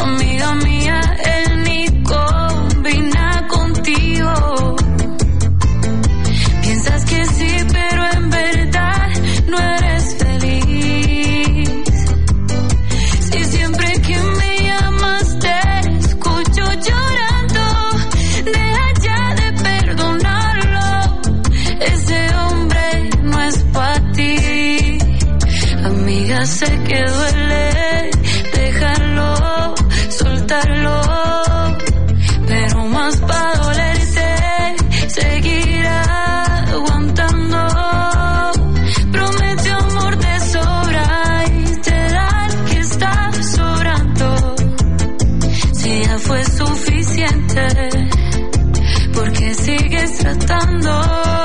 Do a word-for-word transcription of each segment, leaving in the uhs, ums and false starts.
amiga mía, él ni combina contigo. Piensas que sí, pero en verdad no eres feliz. Si siempre que me llamas te escucho llorando, deja ya de perdonarlo. Ese hombre no es para ti. Amiga, sé que duele dejarlo, soltarlo, pero más pa' dolerte seguirá aguantando. Promete amor de sobra y te da el que está sobrando. Si ya fue suficiente, porque sigues tratando.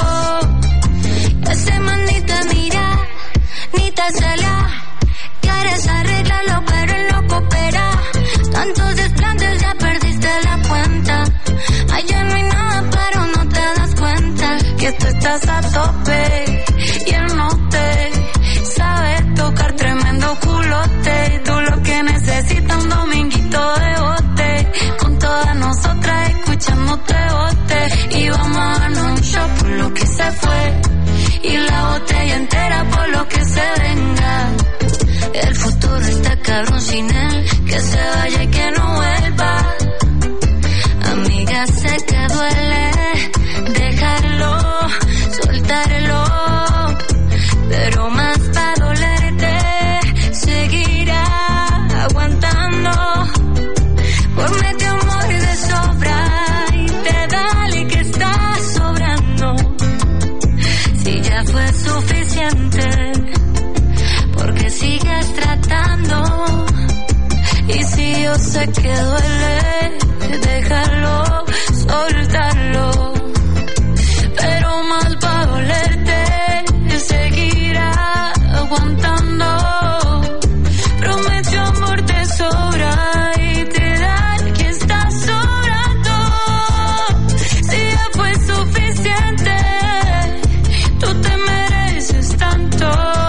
Ese man ni te mira, ni te cela. Quieres arreglarlo, pero él no coopera. Tantos desplantes, ya perdiste la cuenta. Allá no hay nada, pero no te das cuenta Que tú estás a tope y él no te sabe tocar tremendo culote. Y tú lo que necesitas un dominguito de bote, con todas nosotras escuchándote bote. Y vamos a darnos un shot por lo que se fue y la botella entera por lo que se venga. El futuro está cabrón sin él, que se vaya y que no vuelva. Amiga, sé que duele dejarlo, soltarlo, pero más pa' dolerte seguirá aguantando. Promete amor de sobra y te dale que está sobrando. Si ya fue suficiente, porque sigues tratando. Y si yo sé que duele dejarlo, soltarlo, pero más pa' dolerte seguirá aguantando. Prometió amor de sobra y te da el que está sobrando. Si ya fue suficiente, tú te mereces tanto.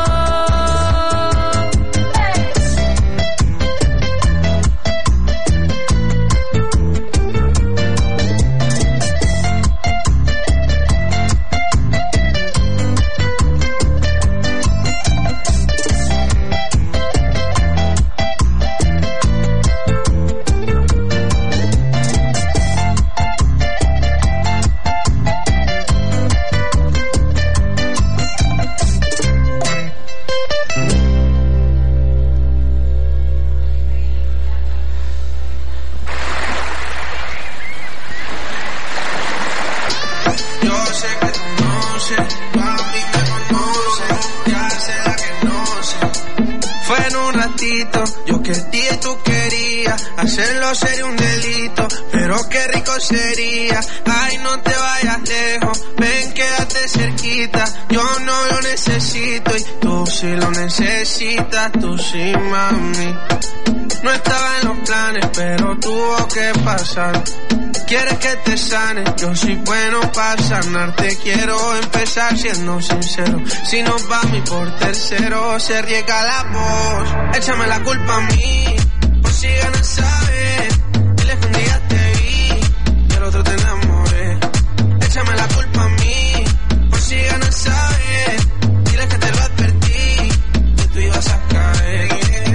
Yo que di y tú querías hacerlo sería un delito, pero qué rico sería. Ay, no te vayas lejos, ven, quédate cerquita. Yo no lo necesito y tú sí lo necesitas, tú sí, mami. No estaba en los planes, pero tuvo que pasar. Quieres que te sane, yo soy bueno para sanarte. Quiero empezar siendo sincero. Si nos va a mí por tercero, se riega la voz. Échame la culpa a mí, por si ganas saber. Dile que un día te vi, del otro te enamoré. Échame la culpa a mí, por si ganas saber. Dile que te lo advertí, que tú ibas a caer.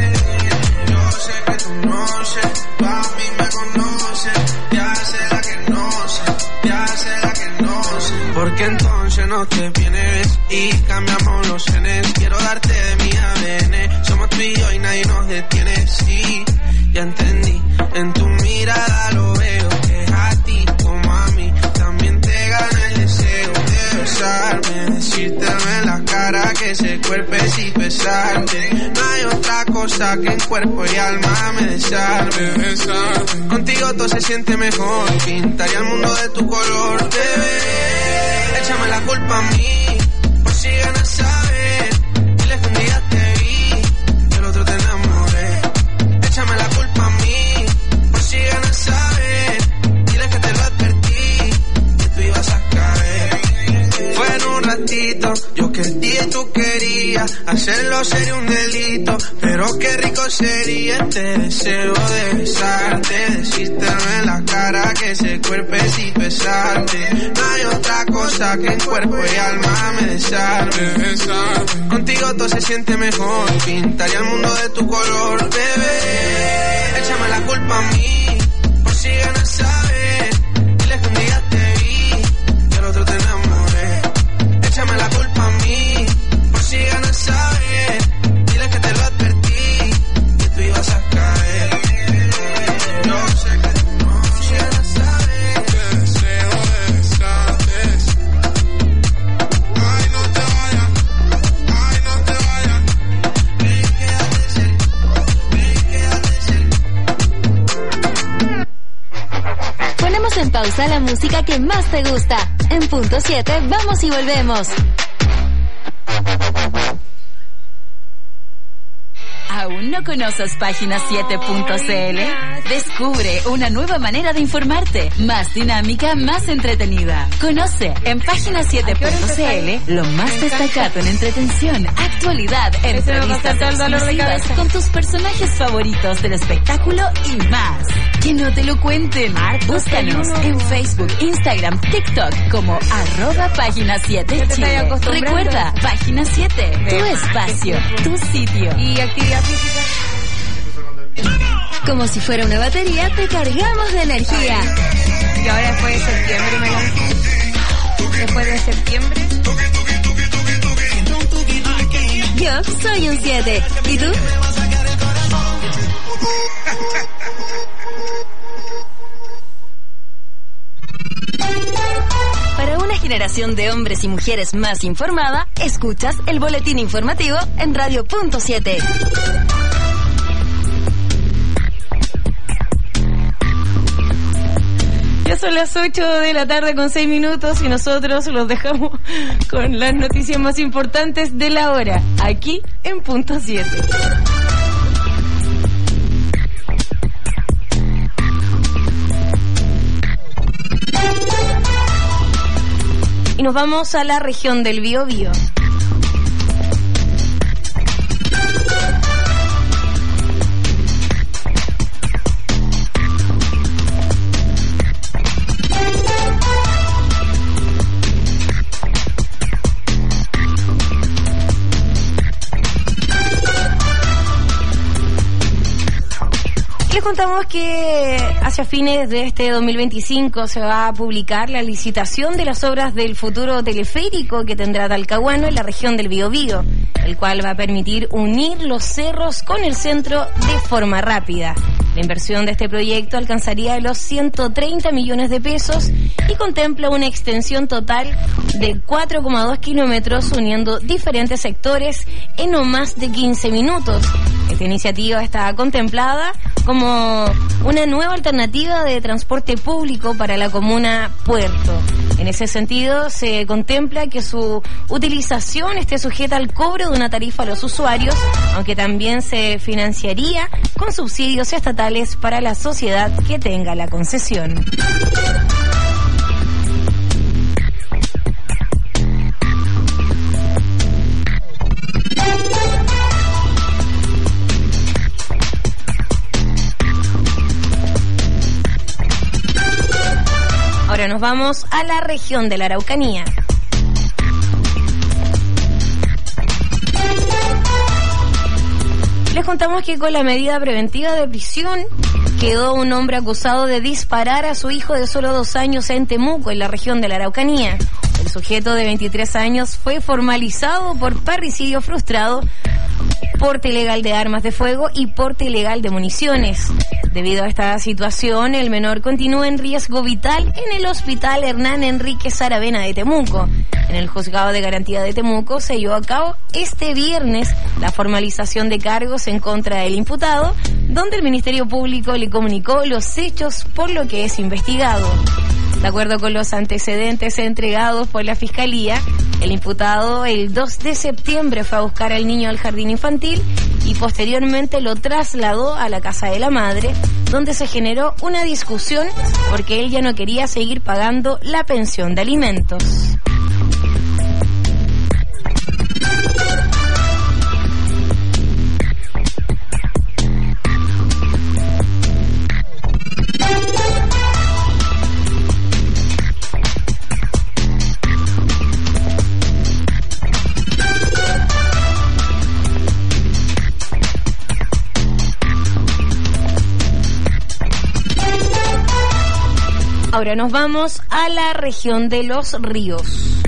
Yo sé que tú no sé, tú a mí me conoces. Ya sé la que no sé, ya sé la que no sé. Porque entonces no te vienes y cambiamos los genes. Quiero darte de mi A D N. Somos tú y yo y nadie nos detiene. Sí, ya entendí, en tu mirada lo veo. Que a ti como a mí también te gana el deseo de besarme, decírtelo en la cara que ese cuerpo es y pesarte. No hay otra cosa que en cuerpo y alma me desarme. Contigo todo se siente mejor, pintaría el mundo de tu color, bebé. Échame la culpa a mí, por si ganas saber. Dile que un día te vi, del otro te enamoré. Échame la culpa a mí, por si ganas saber. Dile que te lo advertí, que tú ibas a caer. Fue en un ratito, yo que di y tú querías hacerlo sería un delito, pero qué rico sería este deseo de besarte, decírtelo en la cara que ese cuerpo es y pesarte. No hay otra cosa que en cuerpo y alma me desarme. Contigo todo se siente mejor, pintaría el mundo de tu color, bebé. Échame la culpa a mí, por si ganas saber. Dile que un día te vi, del otro te enamoré. Échame la culpa a mí, por si ganas saber. Dile que te lo advertí, que tú ibas a caer. Yo sé que tú no, si ganas saber. Te deseo de besarte. Ay, no te vayas, ay, no te vayas. Ven, quédate cerca, ven, quédate cerca. Ponemos en pausa la música que más te gusta. En punto siete, vamos y volvemos. ¿Aún no conoces página siete punto c l? Descubre una nueva manera de informarte, más dinámica, más entretenida. Conoce en página siete punto c l lo más destacado en entretención, actualidad, entrevistas exclusivas con tus personajes favoritos del espectáculo y más. Que no te lo cuenten. Búscanos en Facebook, Instagram, TikTok como arroba página siete Chile. Recuerda, página siete, tu espacio, tu sitio. Y actividad física. Como si fuera una batería, te cargamos de energía. Y ahora después de septiembre me lanzo. Después de septiembre. Yo soy un siete. ¿Y tú? Para una generación de hombres y mujeres más informada, escuchas el boletín informativo en Radio Punto siete. Ya son las ocho de la tarde con seis minutos y nosotros los dejamos con las noticias más importantes de la hora, aquí en Punto siete. Y nos vamos a la región del Biobío. Les contamos que hacia fines de este dos mil veinticinco se va a publicar la licitación de las obras del futuro teleférico que tendrá Talcahuano en la región del Biobío, el cual va a permitir unir los cerros con el centro de forma rápida. La inversión de este proyecto alcanzaría los ciento treinta millones de pesos y contempla una extensión total de cuatro coma dos kilómetros uniendo diferentes sectores en no más de quince minutos. Esta iniciativa está contemplada como una nueva alternativa de transporte público para la comuna Puerto. En ese sentido, se contempla que su utilización esté sujeta al cobro de una tarifa a los usuarios, aunque también se financiaría con subsidios estatales para la sociedad que tenga la concesión. Ahora nos vamos a la región de la Araucanía. Les contamos que con la medida preventiva de prisión quedó un hombre acusado de disparar a su hijo de solo dos años en Temuco, en la región de la Araucanía. El sujeto de veintitrés años fue formalizado por parricidio frustrado, porte ilegal de armas de fuego y porte ilegal de municiones. Debido a esta situación, el menor continúa en riesgo vital en el Hospital Hernán Enríquez Aravena de Temuco. En el Juzgado de Garantía de Temuco se llevó a cabo este viernes la formalización de cargos en contra del imputado, donde el Ministerio Público le comunicó los hechos por lo que es investigado. De acuerdo con los antecedentes entregados por la Fiscalía, el imputado el dos de septiembre fue a buscar al niño al jardín infantil y posteriormente lo trasladó a la casa de la madre, donde se generó una discusión porque él ya no quería seguir pagando la pensión de alimentos. Ahora nos vamos a la región de Los Ríos.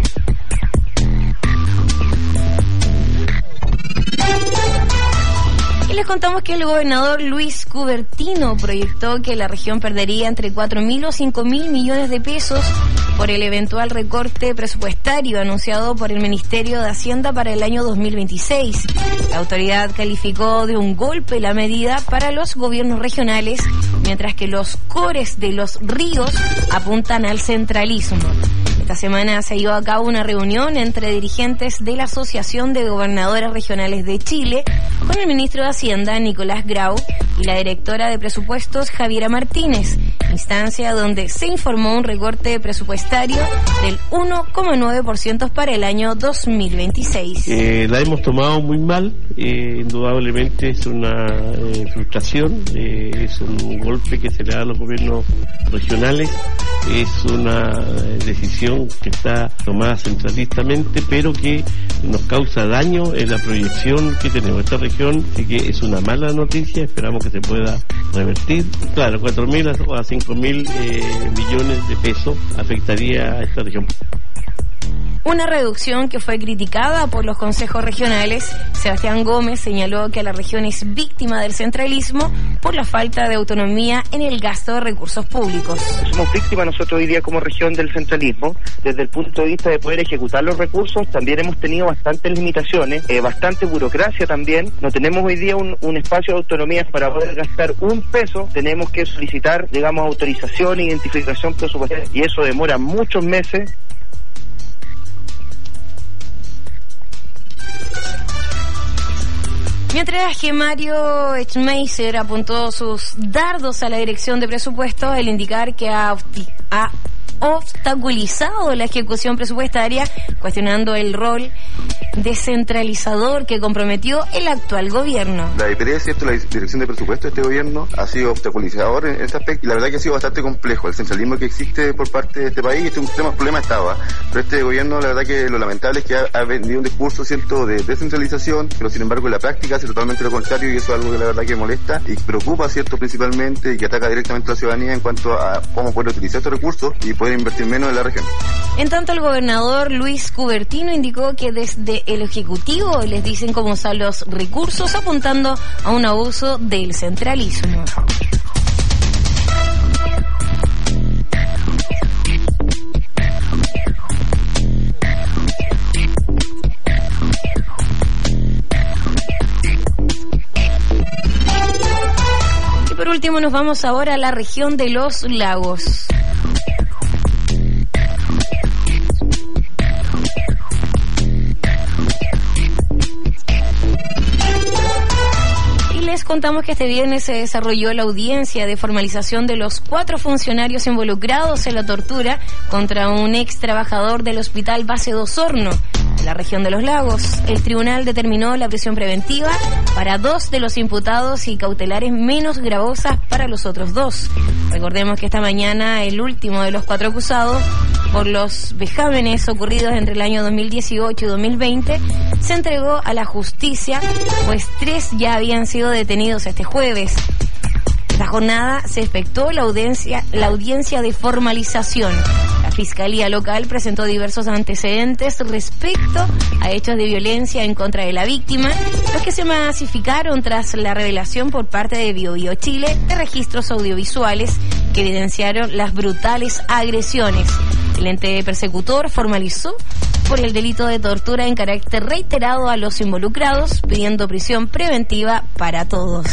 Y les contamos que el gobernador Luis Cubertino proyectó que la región perdería entre cuatro mil o cinco mil millones de pesos por el eventual recorte presupuestario anunciado por el Ministerio de Hacienda para el año dos mil veintiséis. La autoridad calificó de un golpe la medida para los gobiernos regionales, mientras que los cores de Los Ríos apuntan al centralismo. Esta semana se llevó a cabo una reunión entre dirigentes de la Asociación de Gobernadores Regionales de Chile con el ministro de Hacienda, Nicolás Grau, y la directora de Presupuestos, Javiera Martínez, instancia donde se informó un recorte presupuestario del uno coma nueve por ciento para el año dos mil veintiséis. Eh, la hemos tomado muy mal, eh, indudablemente es una eh, frustración, eh, es un golpe que se le da a los gobiernos regionales, es una eh, decisión que está tomada centralistamente, pero que nos causa daño en la proyección que tenemos. Esta región sí que es una mala noticia, esperamos que se pueda revertir. Claro, cuatro mil a cinco mil eh, millones de pesos afectaría a esta región. Una reducción que fue criticada por los consejos regionales. Sebastián Gómez señaló que la región es víctima del centralismo por la falta de autonomía en el gasto de recursos públicos. Somos víctimas nosotros hoy día como región del centralismo. Desde el punto de vista de poder ejecutar los recursos, también hemos tenido bastantes limitaciones, eh, bastante burocracia también. No tenemos hoy día un, un espacio de autonomía para poder gastar un peso. Tenemos que solicitar, digamos, autorización e identificación presupuestaria, y eso demora muchos meses. Mientras que Mario Schmeiser apuntó sus dardos a la dirección de presupuestos al indicar que ha, ha obstaculizado la ejecución presupuestaria, cuestionando el rol descentralizador que comprometió el actual gobierno. La D P R, cierto, la dirección de presupuesto de este gobierno ha sido obstaculizador en este aspecto, y la verdad que ha sido bastante complejo el centralismo que existe por parte de este país. Este es un tema, problema de Estado, ¿eh? Pero este gobierno, la verdad que lo lamentable es que ha, ha vendido un discurso, cierto, de descentralización, pero sin embargo en la práctica hace totalmente lo contrario, y eso es algo que la verdad que molesta y preocupa, cierto, principalmente, y que ataca directamente a la ciudadanía en cuanto a cómo poder utilizar estos recursos y poder invertir menos en la región. En tanto, el gobernador Luis Cubertino indicó que desde el Ejecutivo les dicen cómo usar los recursos, apuntando a un abuso del centralismo. Y por último nos vamos ahora a la región de los lagos. Les contamos que este viernes se desarrolló la audiencia de formalización de los cuatro funcionarios involucrados en la tortura contra un ex trabajador del Hospital Base de Osorno, en la región de los lagos. El tribunal determinó la prisión preventiva para dos de los imputados y cautelares menos gravosas para los otros dos. Recordemos que esta mañana el último de los cuatro acusados por los vejámenes ocurridos entre el año dos mil dieciocho y dos mil veinte se entregó a la justicia, pues tres ya habían sido detenidos este jueves. Esta jornada se efectuó la audiencia, la audiencia de formalización. La Fiscalía Local presentó diversos antecedentes respecto a hechos de violencia en contra de la víctima, los que se masificaron tras la revelación por parte de Bio Bio Chile de registros audiovisuales que evidenciaron las brutales agresiones. El ente persecutor formalizó por el delito de tortura en carácter reiterado a los involucrados, pidiendo prisión preventiva para todos.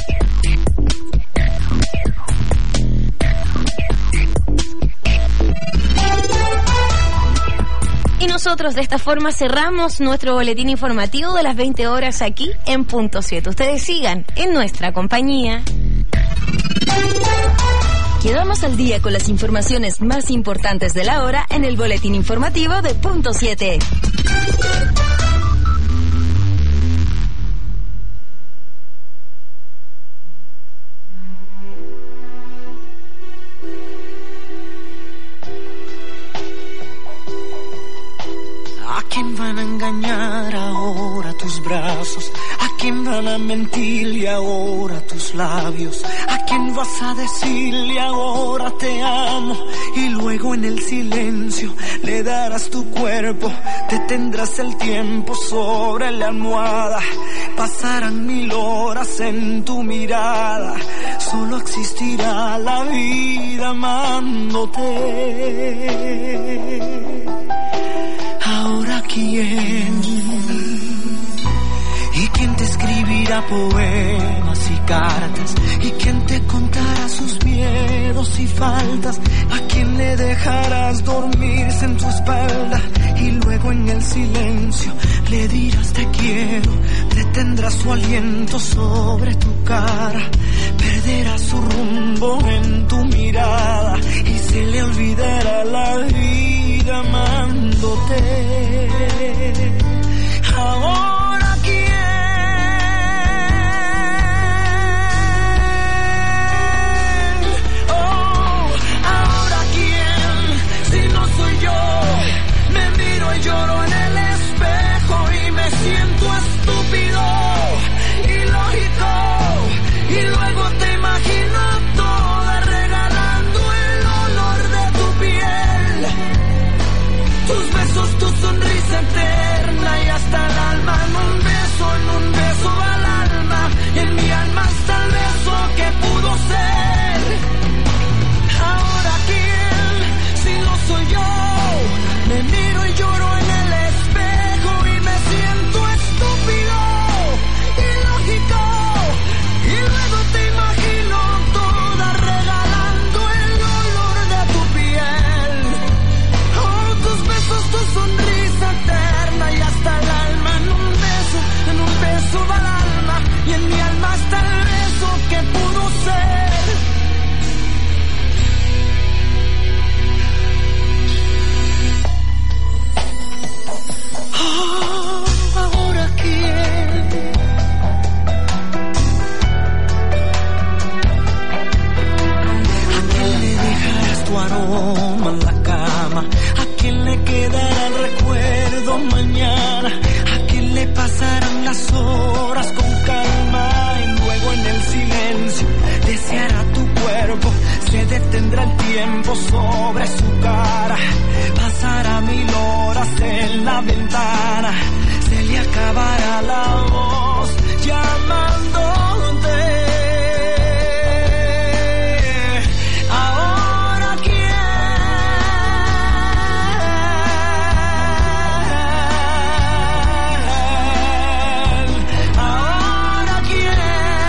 Y nosotros de esta forma cerramos nuestro boletín informativo de las veinte horas aquí en Punto siete. Ustedes sigan en nuestra compañía. Quedamos al día con las informaciones más importantes de la hora en el boletín informativo de Punto siete. ¿A quién van a engañar ahora tus brazos? ¿A quién van a mentirle ahora tus labios? ¿A quién vas a decirle ahora te amo? Y luego en el silencio le darás tu cuerpo, detendrás el tiempo sobre la almohada, pasarán mil horas en tu mirada, solo existirá la vida amándote. Ahora quién, y quién te escribirá poemas y cartas, y quién te contará sus miedos y faltas, a quién le dejarás dormirse en tu espalda, y luego en el silencio le dirás te quiero, detendrás su aliento sobre tu cara, perderás su rumbo en tu mirada, y se le olvidará la vida amándote. Ahora quién, oh, ahora quién, si no soy yo, me miro y lloro en el espejo y me siento estúpido, ilógico, y luego te imagino toda regalando el olor de tu piel, tus besos, tu sonrisa eterna y hasta el alma, en un beso, en un beso al alma, y en mi alma hasta el beso que pudo ser. Ahora quién, si no soy yo, me miro y lloro en el espejo y me siento estúpido, ilógico, y luego te imagino toda regalando el olor de tu piel, oh, tus besos, tu sonrisa eterna y hasta el alma, en un beso, en un beso va el alma, y en mi alma hasta el beso que pudo ser. Oh, ahora quién, ¿a quién le dejarás tu aroma en la cama? ¿A quién le quedará el recuerdo mañana? ¿A quién le pasarán las horas con calma? Y luego en el silencio deseará tu cuerpo, se detendrá el tiempo sobre su cara, pasará mil horas en la ventana, se le acabará la voz llamándote. Ahora quién, ahora quién,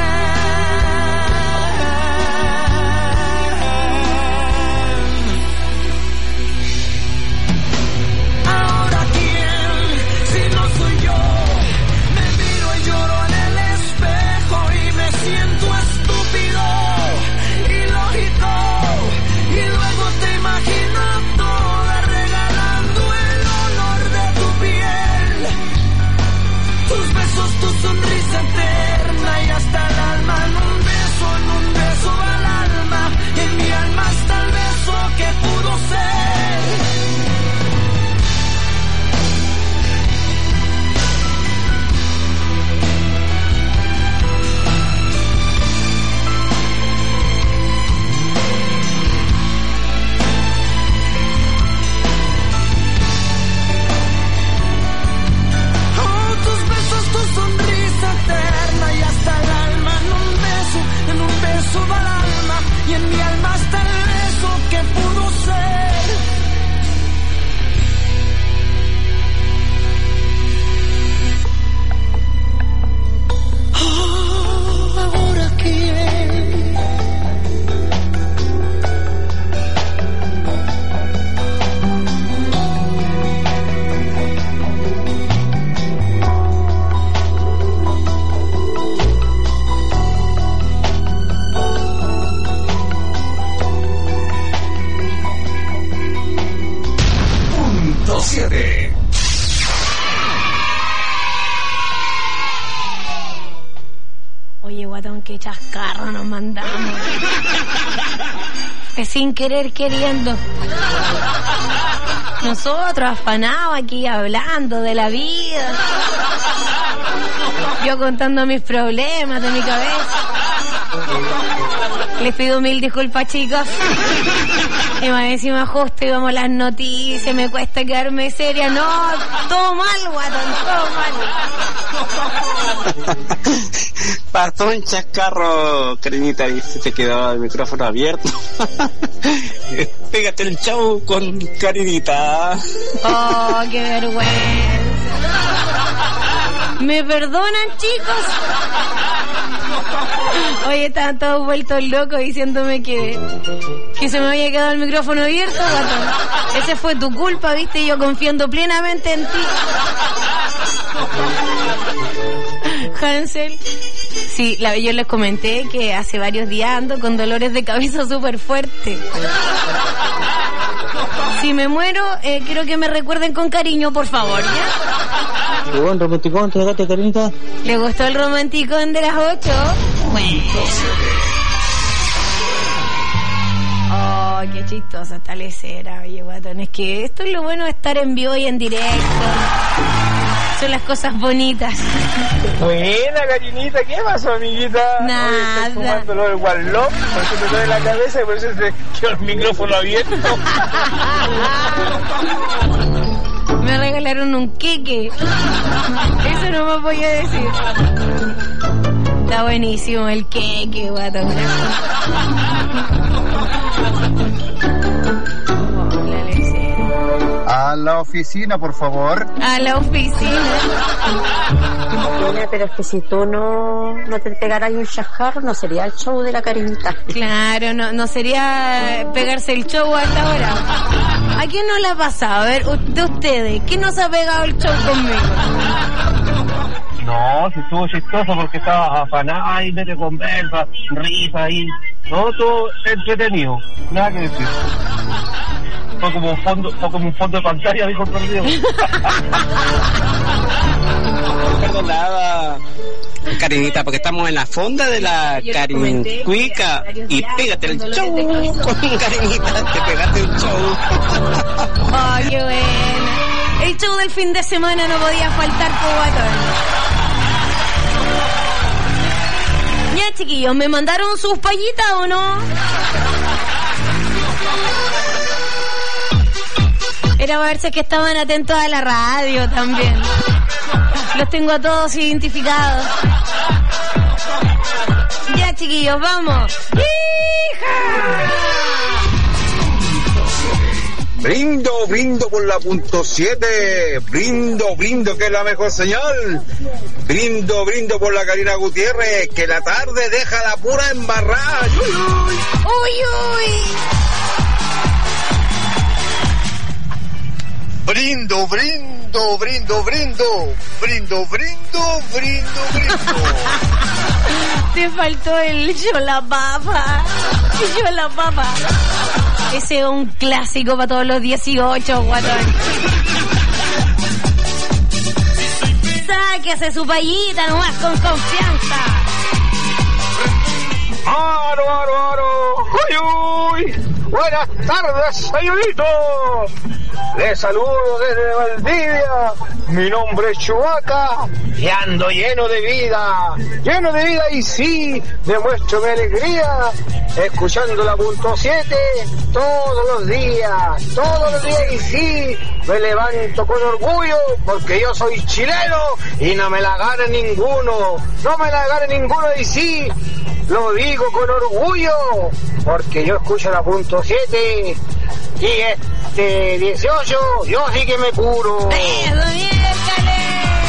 ahora quién, si no soy yo, me miro y lloro en el espejo y me siento estúpido, ilógico, y luego te imagino toda regalando el olor de tu piel, tus besos, tu sonrisa eterna y hasta el alma, en un beso, en un beso al alma, y en mi alma hasta el beso que pudo ser. Oh, tus besos, tu sonrisa eterna y hasta el alma, en un beso, en un beso va el alma, y en mi alma hasta el beso que pudo ser. Oh, ahora quién, Punto siete. Oye, guatón, qué chascarro nos mandamos. Que sin querer queriendo. Nosotros afanados aquí hablando de la vida. Yo contando mis problemas de mi cabeza. Les pido mil disculpas, chicos. Y más encima justo íbamos a las noticias, me cuesta quedarme seria. No, todo mal, guatón, todo mal. Pasó un chascarro, Karinita, y se te quedó el micrófono abierto. Pégate el show con Karinita. Oh, qué vergüenza. ¿Me perdonan, chicos? Oye, estaban todos vueltos locos diciéndome que que se me había quedado el micrófono abierto, gato. Ese fue tu culpa, viste, yo confiando plenamente en ti. Hansel. Sí, la, yo les comenté que hace varios días ando con dolores de cabeza súper fuertes. Si me muero, eh, quiero que me recuerden con cariño, por favor, ¿ya? ¿Qué buen romanticón te dejaste, Karinita? ¿Le gustó el romanticón de las ocho? Bueno. Oh, qué chistosa está la escena, oye, guatón. Es que esto es lo bueno de estar en vivo y en directo. Son las cosas bonitas. Buena, Karinita, ¿qué pasó, amiguita? Nada. Estoy fumándolo del Wallop, porque me duele la cabeza y por eso se quedó el micrófono abierto. Me regalaron un queque. Eso no me podía decir. Está buenísimo el queque, guatón. A la oficina, por favor. A la oficina. Pero es que si tú no, no te pegaras un chascarro, no sería el show de la Karinita. Claro, no, no sería pegarse el show a esta hora. ¿A quién no le ha pasado? A ver, de ustedes, ¿quién nos ha pegado el show conmigo? No, si estuvo chistoso porque estabas afanada y te conversa, risa y todo, todo entretenido. Nada que decir. Fue como un fondo, fue como un fondo de pantalla, dijo el perdido. Perdonada, Karinita, porque estamos en la fonda de la Karincuica y pégate el show con Karinita, te pegaste el show. Oh, qué bueno. El show del fin de semana no podía faltar, por guatón. Ya, chiquillos, ¿me mandaron sus payitas o no? Era para ver si es que estaban atentos a la radio también. Los tengo a todos identificados. Ya, chiquillos, vamos. ¡Hija! Brindo, brindo por la punto siete. Brindo, brindo, que es la mejor señal. Brindo, brindo por la Karina Gutiérrez, que la tarde deja la pura embarrada. ¡Uy, uy! ¡Uy, uy! Brindo, brindo, brindo, brindo. Brindo, brindo, brindo, brindo. Te faltó el yo la papa. Yo la papa. Ese es un clásico para todos los dieciocho, guatón. Sáquese su payita nomás con confianza. ¡Aro, aro, aro! ¡Uy, uy! ¡Buenas tardes, señorito! Les saludo desde Valdivia. Mi nombre es Chubaca y ando lleno de vida. Lleno de vida y sí, demuestro mi alegría escuchando la punto siete todos los días. Todos los días y sí, me levanto con orgullo porque yo soy chileno y no me la gana ninguno. No me la gana ninguno y sí, lo digo con orgullo porque yo escucho la punto siete y este dieciocho yo sí que me curo. ¡Eso, miércale!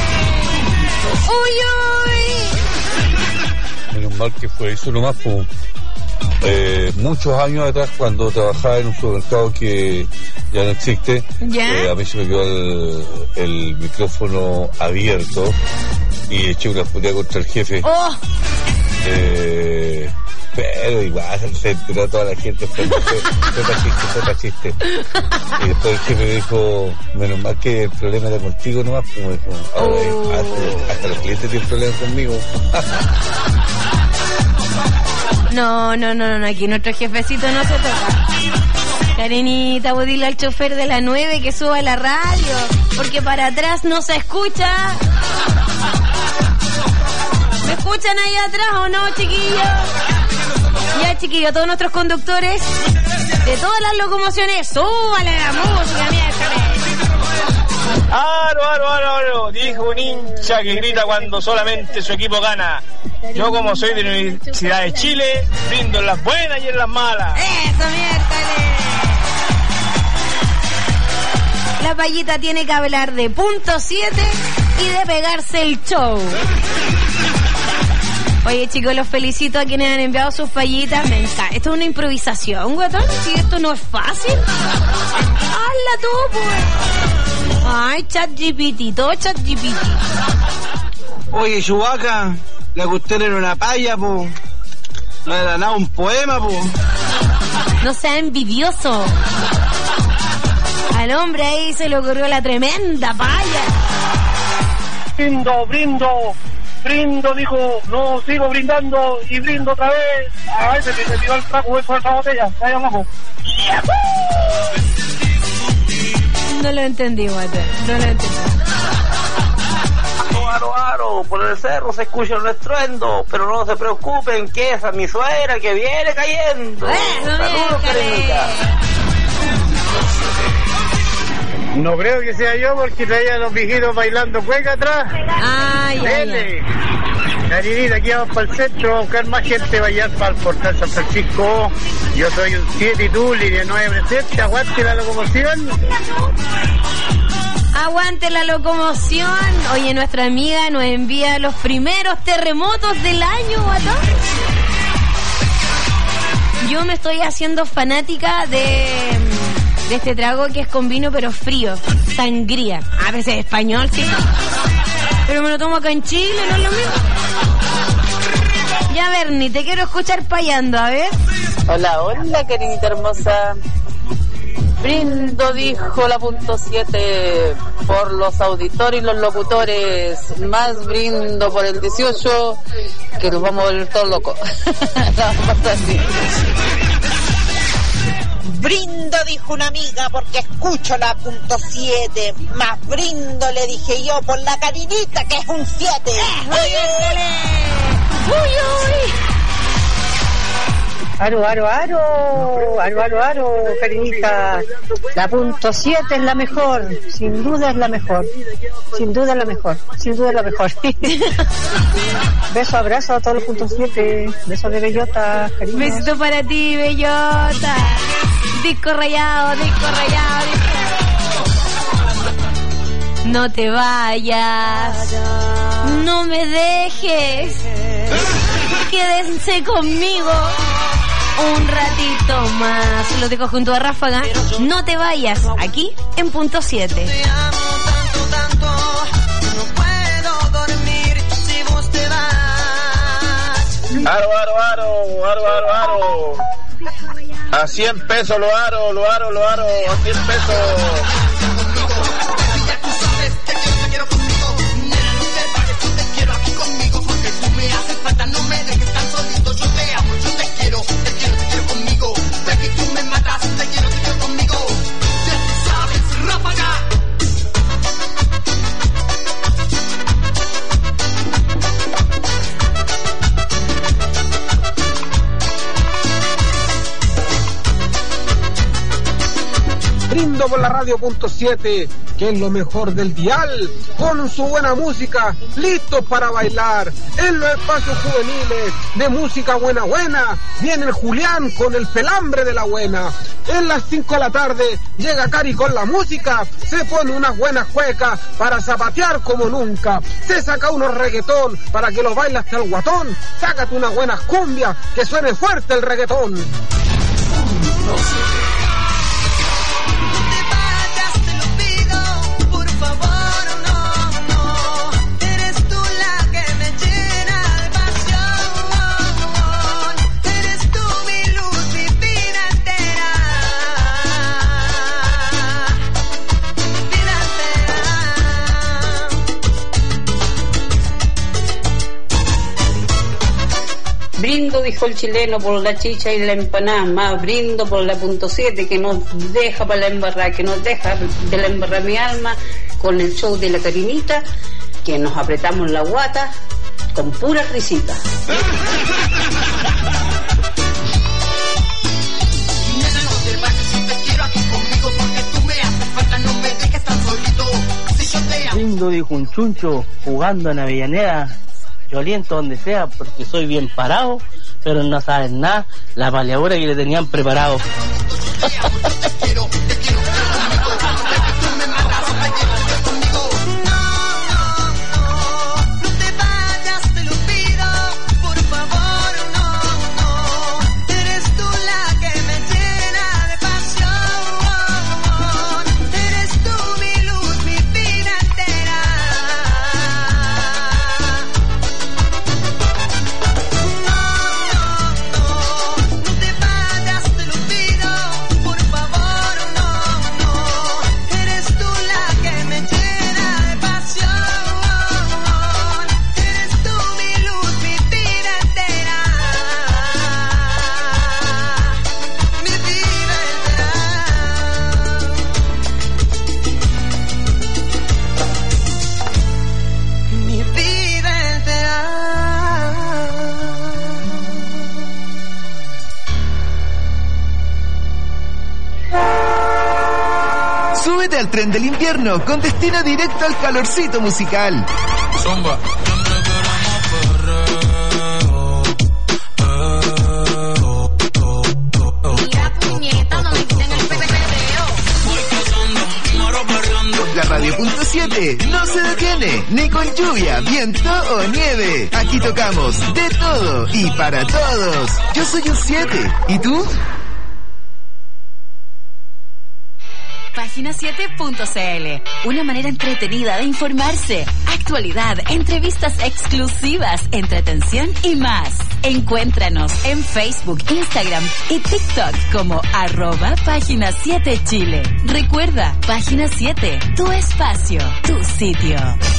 ¡Uy, uy! Menos mal que fue eso nomás, pues. Eh, muchos años atrás, cuando trabajaba en un supermercado que ya no existe, eh, a mí se me quedó el, el micrófono abierto y eché una puteada contra el jefe. Oh. Eh, pero igual se enteró toda la gente, fue, fue, fue para chiste, fue para chiste. Y después el jefe me dijo, menos mal que el problema era contigo nomás, pues me dijo, ahora oh. hasta, hasta los clientes tienen problemas conmigo. No, no, no, no, aquí nuestro jefecito no se toca. Karinita, voy a decirle al chofer de la nueve que suba la radio, porque para atrás no se escucha. ¿Me escuchan ahí atrás o no, chiquillos? Ya, chiquillos, a todos nuestros conductores de todas las locomociones, súbale la música, miércoles. Aro, aro, aro, aro, dijo un hincha que grita cuando solamente su equipo gana. Yo, como soy de la Universidad de Chile, brindo en las buenas y en las malas. Eso, miércoles. La payita tiene que hablar de punto siete y de pegarse el show. Oye, chicos, los felicito a quienes han enviado sus fallitas. Me encanta. Esto es una improvisación, guatón. Si esto no es fácil, hazla tú, pues. Ay, ChatGPT, todo ChatGPT. Oye, Chewbacca, la cuestión era una paya, po. No era nada, un poema, po. No sea envidioso. Al hombre ahí se le ocurrió la tremenda paya. Brindo, brindo. Brindo, dijo, no, sigo brindando y brindo otra vez. Ay, se me tiró el trago de esa botella. Ahí abajo. No lo entendí, guate. No lo entendí. Aro, aro, aro. Por el cerro se escucha el estruendo. Pero no se preocupen, que esa es mi suegra que viene cayendo. Saludos, cariñita. No creo que sea yo porque traía a los viejitos bailando cueca atrás. Ay, Dele. Carinita, aquí vamos para el centro a buscar más gente a bailar para el portal San Francisco. Yo soy un siete y tú, línea nueve presente. Aguante la locomoción. Aguante la locomoción. Oye, nuestra amiga nos envía los primeros terremotos del año, guatón. Yo me estoy haciendo fanática de... de este trago que es con vino pero frío, sangría. A veces es español, sí. Pero me lo tomo acá en Chile, no es lo mismo. Ya, Bernie, te quiero escuchar payando, a ver. Hola, hola, queridita hermosa. Brindo, dijo la punto siete, por los auditores y los locutores. Más brindo por el dieciocho, que nos vamos a volver todos locos. Brindo, dijo una amiga, porque escucho la punto siete. Más brindo, le dije yo, por la carinita, que es un siete. ¡Uy, uy! ¡Uy, uy! Aro, aro, aro, aro, aro, aro, carinita. La punto siete es la mejor, sin duda es la mejor, sin duda es la mejor, sin duda es la mejor. Beso, abrazo a todos los puntos siete, besos de bellota, cariño. Besito para ti, bellota. Disco rayado, disco rayado, disco. No te vayas, no me dejes, quédense conmigo un ratito más. Lo dejo junto a Ráfaga. No te vayas, aquí en punto siete. Te amo tanto, tanto, no puedo dormir si vos te vas. Aro, aro, aro, aro, aro, aro. A cien pesos lo aro, lo aro, lo aro, a cien pesos. Brindo por la radio punto siete, que es lo mejor del dial, con su buena música, listos para bailar. En los espacios juveniles de música buena buena, viene el Julián con el pelambre de la buena. En las cinco de la tarde llega Cari con la música, se pone unas buenas cuecas para zapatear como nunca. Se saca unos reggaetón para que lo baile hasta el guatón. Sácate unas buenas cumbias, que suene fuerte el reggaetón. Brindo, dijo el chileno, por la chicha y la empanada. Más brindo por la punto siete, que nos deja para la embarrada, que nos deja de la embarrada mi alma, con el show de la carinita, que nos apretamos la guata con pura risita. Brindo, dijo un chuncho jugando en Avellaneda. Yo aliento donde sea porque soy bien parado, pero no saben nada la paleadora que le tenían preparado. Al tren del invierno con destino directo al calorcito musical. Zumba. La radio punto siete no se detiene, ni con lluvia, viento o nieve. Aquí tocamos de todo y para todos. Yo soy un siete. ¿Y tú? Página siete punto c l, una manera entretenida de informarse, actualidad, entrevistas exclusivas, entretención y más. Encuéntranos en Facebook, Instagram y TikTok como arroba Página siete Chile. Recuerda, Página siete, tu espacio, tu sitio.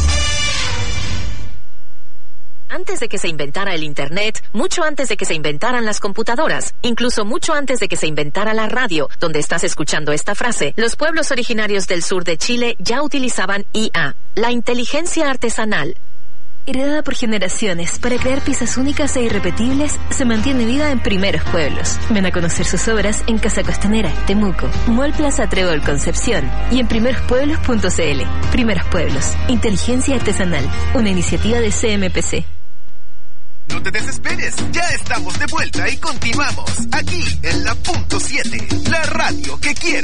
Antes de que se inventara el Internet, mucho antes de que se inventaran las computadoras, incluso mucho antes de que se inventara la radio, donde estás escuchando esta frase, los pueblos originarios del sur de Chile ya utilizaban I A, la inteligencia artesanal. Heredada por generaciones para crear piezas únicas e irrepetibles, se mantiene viva en Primeros Pueblos. Ven a conocer sus obras en Casa Costanera, Temuco, Mall Plaza Trébol Concepción y en primeros pueblos punto c l. Primeros Pueblos, inteligencia artesanal, una iniciativa de C M P C. No te desesperes, ya estamos de vuelta y continuamos aquí en la punto siete, la radio que quiero.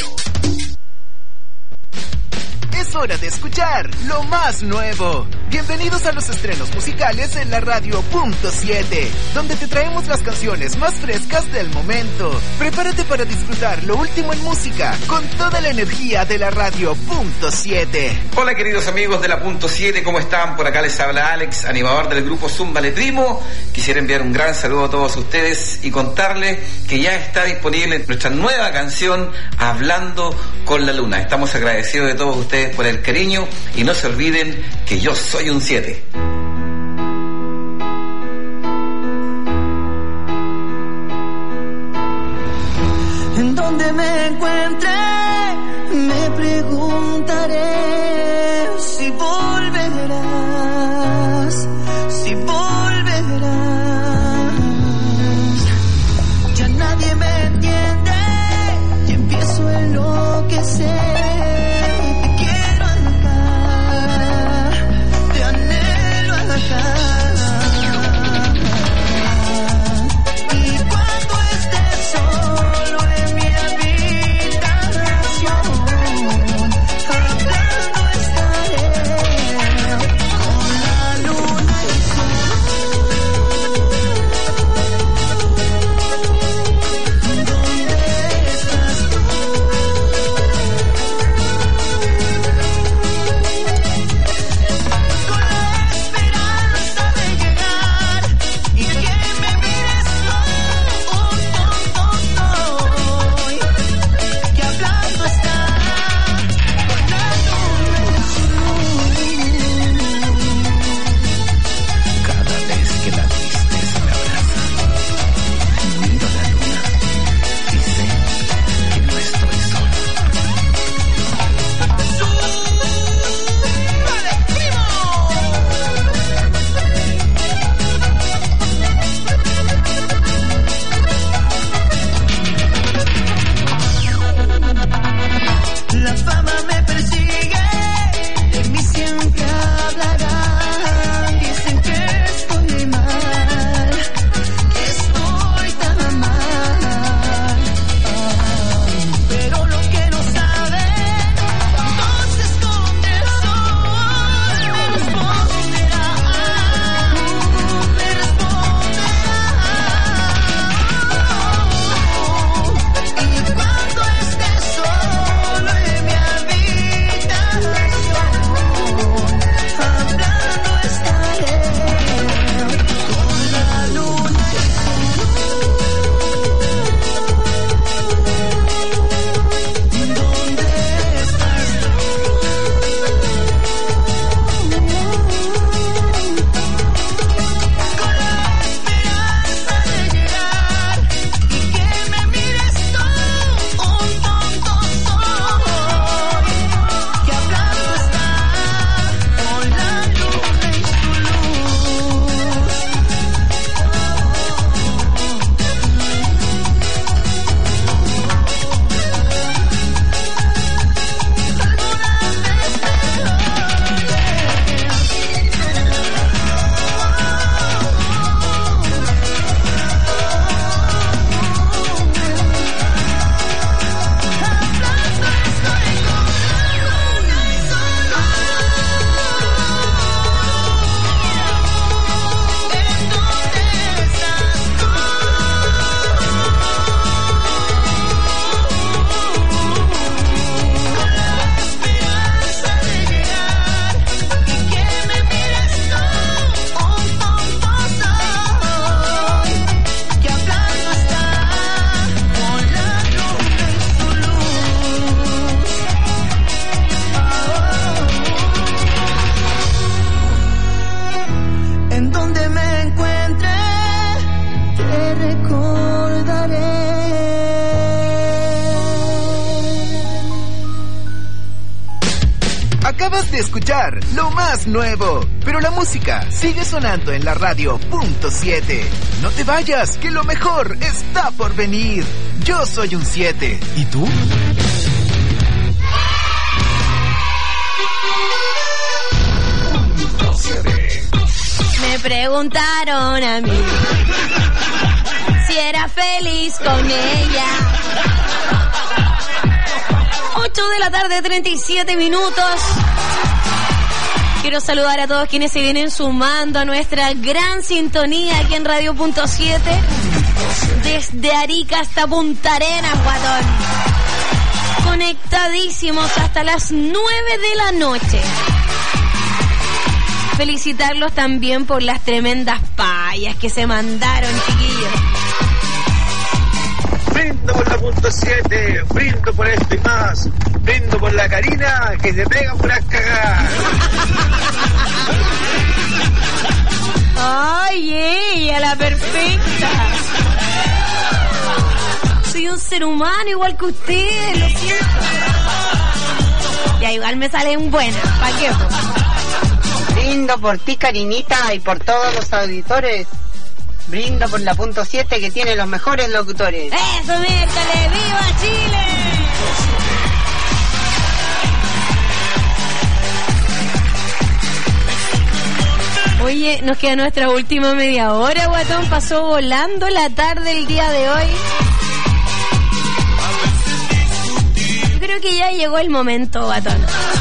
Es hora de escuchar lo más nuevo. Bienvenidos a los estrenos musicales en la radio punto siete, donde te traemos las canciones más frescas del momento. Prepárate para disfrutar lo último en música con toda la energía de la radio punto siete. Hola queridos amigos de la punto siete, ¿cómo están? Por acá les habla Alex, animador del grupo Zumba Le Primo. Quisiera enviar un gran saludo a todos ustedes y contarles que ya está disponible nuestra nueva canción Hablando con la Luna. Estamos agradecidos de todos ustedes por el cariño y no se olviden que yo soy un siete. En donde me encuentre me preguntaré si volverás, si volverás. Ya nadie me entiende y empiezo a enloquecer. Acabas de escuchar lo más nuevo, pero la música sigue sonando en la radio punto siete. No te vayas, que lo mejor está por venir. Yo soy un siete. ¿Y tú? Me preguntaron a mí si era feliz con ella. ocho de la tarde, treinta y siete minutos. Quiero saludar a todos quienes se vienen sumando a nuestra gran sintonía aquí en radio punto siete. Desde Arica hasta Punta Arenas, guatón. Conectadísimos hasta las nueve de la noche. Felicitarlos también por las tremendas payas que se mandaron, chiquillos. Brindo por la punto siete, brindo por esto y más, brindo por la Karina que se pega por las cagadas. Ay, ella, la perfecta. Soy un ser humano igual que ustedes, lo siento. Ya igual me salen buenas, ¿para qué? Brindo por ti, Karinita, y por todos los auditores. Brindo por la punto siete que tiene los mejores locutores. ¡Eso, miércoles! ¡Viva Chile! Oye, nos queda nuestra última media hora, guatón. Pasó volando la tarde el día de hoy. Yo creo que ya llegó el momento, guatón. Sí.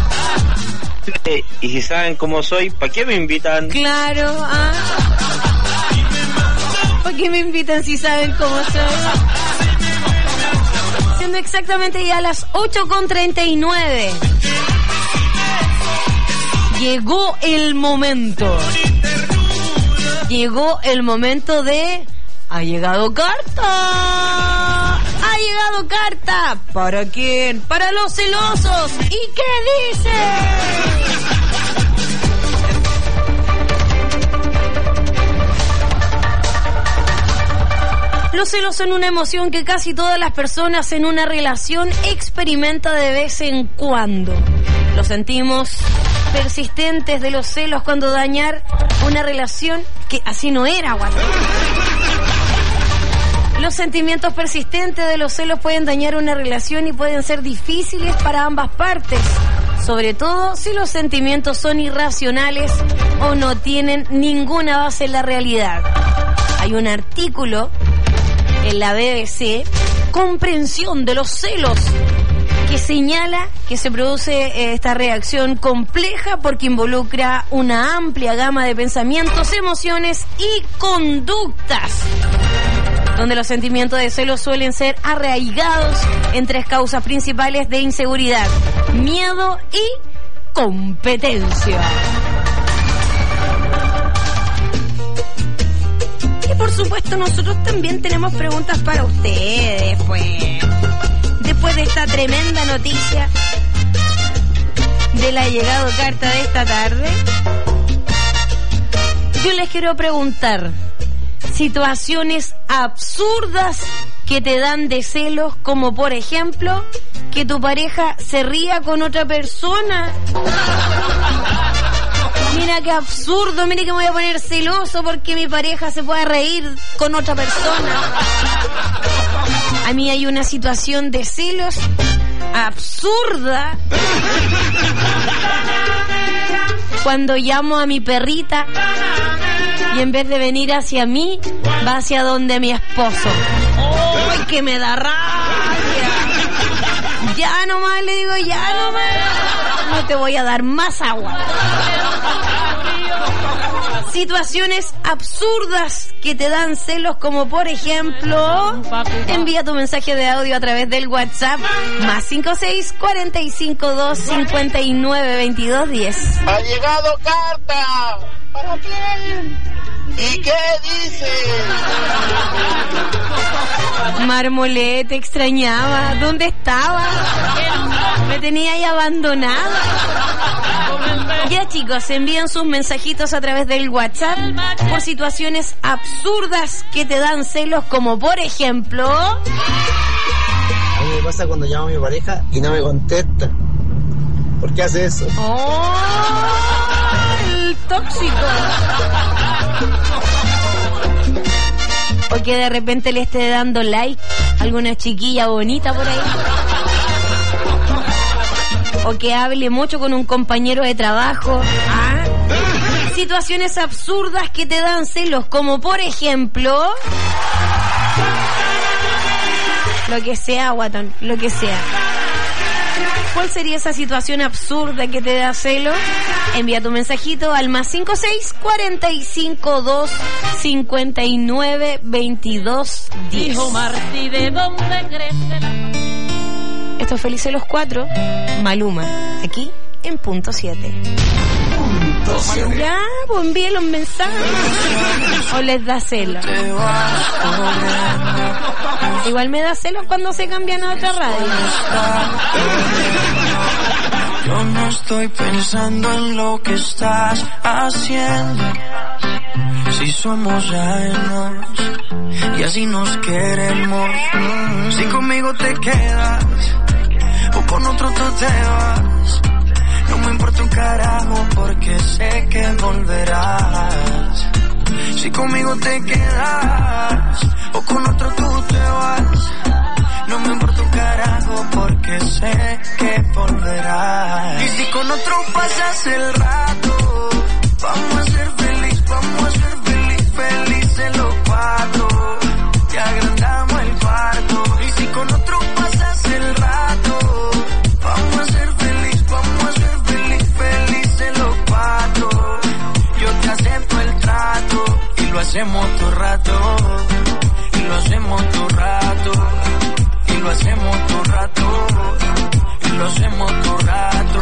Y si saben cómo soy, ¿para qué me invitan? Claro, ah. ¿Por qué me invitan si saben cómo soy? Siendo exactamente ya las ocho con treinta y nueve. Llegó el momento. Llegó el momento de... Ha llegado carta. Ha llegado carta. ¿Para quién? Para los celosos. ¿Y qué dice? Los celos son una emoción que casi todas las personas en una relación experimentan de vez en cuando. Lo sentimos persistentes de los celos cuando dañar una relación que así no era, guapo. Los sentimientos persistentes de los celos pueden dañar una relación y pueden ser difíciles para ambas partes, sobre todo si los sentimientos son irracionales o no tienen ninguna base en la realidad. Hay un artículo en la B B C, Comprensión de los celos, que señala que se produce esta reacción compleja porque involucra una amplia gama de pensamientos, emociones y conductas, donde los sentimientos de celos suelen ser arraigados en tres causas principales de inseguridad: miedo y competencia. Y por supuesto nosotros también tenemos preguntas para ustedes, pues. Después de esta tremenda noticia de la llegada carta de esta tarde, yo les quiero preguntar situaciones absurdas que te dan de celos, como por ejemplo que tu pareja se ría con otra persona. Mira qué absurdo, mire que me voy a poner celoso porque mi pareja se puede reír con otra persona. A mí hay una situación de celos absurda cuando llamo a mi perrita y en vez de venir hacia mí, va hacia donde mi esposo. ¡Ay, que me da rabia! Ya nomás le digo, ya nomás, no te voy a dar más agua. Situaciones absurdas que te dan celos, como por ejemplo, envía tu mensaje de audio a través del WhatsApp más cinco seis cuarenta y cinco dos cincuenta y nueve veintidós diez. Ha llegado carta. ¿Para quién? ¿Y qué dice? Marmolé, te extrañaba. ¿Dónde estaba? Me tenía ahí abandonada. Ya, chicos, envían sus mensajitos a través del WhatsApp por situaciones absurdas que te dan celos, como por ejemplo... A mí me pasa cuando llamo a mi pareja y no me contesta. ¿Por qué hace eso? ¡Oh! El tóxico. O que de repente le esté dando like a alguna chiquilla bonita por ahí. O que hable mucho con un compañero de trabajo. ¿Ah? Situaciones absurdas que te dan celos, como por ejemplo... Lo que sea, Guatón, lo que sea. ¿Cuál sería esa situación absurda que te da celo? Envía tu mensajito al más cinco seis cuarenta y cinco dos cincuenta y nueve veintidós diez. Hijo Martí, ¿de dónde crece la... Esto es Felices los Cuatro, Maluma, aquí en Punto siete. Punto siete. Ya, pues envíen los mensajes. O les da celo. Igual me da celos cuando se cambian a otra radio. Yo no estoy pensando en lo que estás haciendo. Si somos ajenos y así nos queremos. Si conmigo te quedas o con otro tú te vas, no me importa un carajo porque sé que volverás. Si conmigo te quedas o con otro tú te vas, no me importa un carajo porque sé que volverás. Y si con otro pasas el rato, vamos a ser feliz, vamos a ser feliz, felices los cuatro. Y agrandamos el cuarto. Y si con otro pasas el rato, vamos a ser feliz, vamos a ser feliz, felices los cuatro. Yo te acepto el trato y lo hacemos todo rato. Y lo hacemos todo rato. Y lo hacemos todo rato. Y lo hacemos todo rato.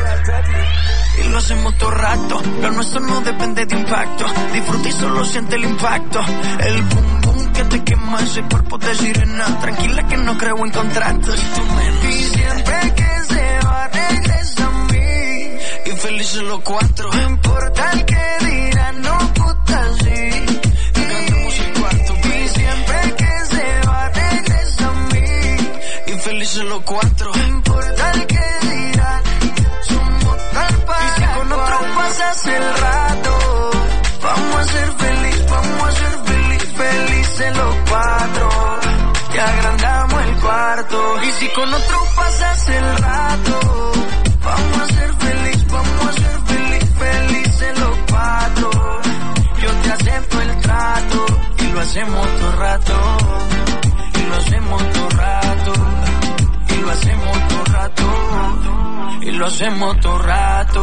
Y lo hacemos todo rato. Lo nuestro no depende de impacto. Disfruta y solo siente el impacto. El boom boom que te quema ese cuerpo de sirena. Tranquila que no creo en contratos. Y siempre que se va regresa a mí. Y felices los cuatro. No importa el que dirán, no puta sí. Ganamos el cuarto. Y siempre que se va regresa a mí. Y felices los cuatro. No importa el que dirán, somos tal para. Y si con otro pasas el rato, vamos a ser feliz, vamos a ser feliz, felices los cuatro. Y agrandamos el cuarto. Y si con otro pasas el rato, vamos a ser feliz, vamos a ser feliz, felices los cuatro. Yo te acepto el trato y lo hacemos todo rato. Y lo hacemos todo rato. Y lo hacemos todo rato. Y lo hacemos todo rato.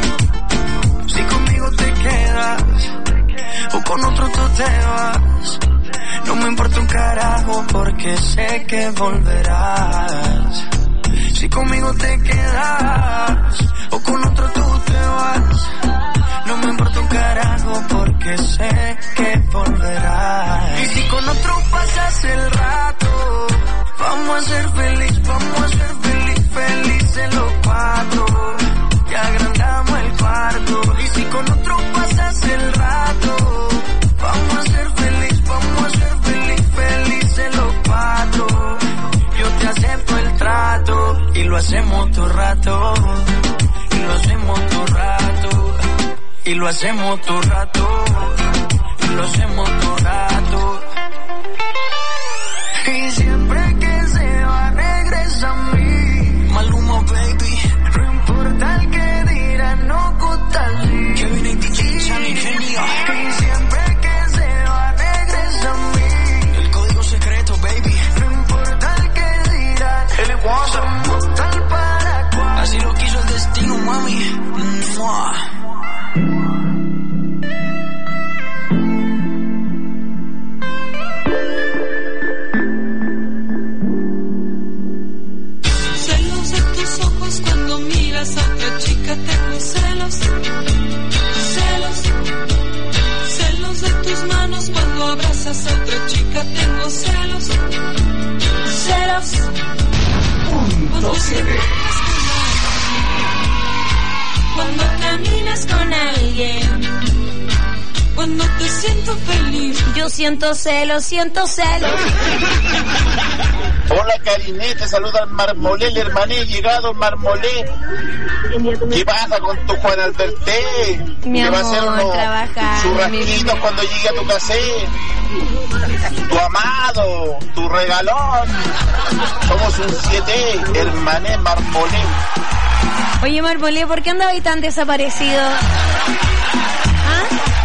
Si conmigo te quedas o con otro tú te vas, no me importa un carajo porque sé que volverás. Si conmigo te quedas o con otro tú te vas, no me importa un carajo porque sé que volverás. Y si con otro pasas el rato, vamos a ser feliz, vamos a ser feliz, felices los cuatro. Y agrandamos el cuarto. Y si con otro pasas el rato, vamos a ser feliz, vamos a ser feliz, felices los cuatro. Yo te acepto el trato y lo hacemos todo rato. Y lo hacemos todo rato. Y lo hacemos todo rato. Y lo hacemos todo rato. Y siempre que se va regresa a mí. Maluma baby. No importa el que dirá, no gusta así. Kevin y D J Chani genio. Y siempre que se va regresa a mí. El código secreto baby. No importa el que dirá, el somos tal para cual. Así lo quiso el destino mami. Mua. A otra chica tengo celos, celos, celos de tus manos cuando abrazas a otra chica tengo celos, celos. Punto siete. Cuando caminas con alguien, cuando te siento feliz, yo siento celos, siento celos. Hola hola Cariné, te saluda el Marmolé, el hermané, llegado el Marmolé. ¿Qué pasa con tu Juan Alberté? Mi ¿Qué va a hacer amor, unos trabajar, churrasquitos cuando llegue a tu casa? Tu amado, tu regalón. Somos un siete, hermané Marmolé. Oye, Marmolé, ¿por qué andabas tan desaparecido? ¿Ah?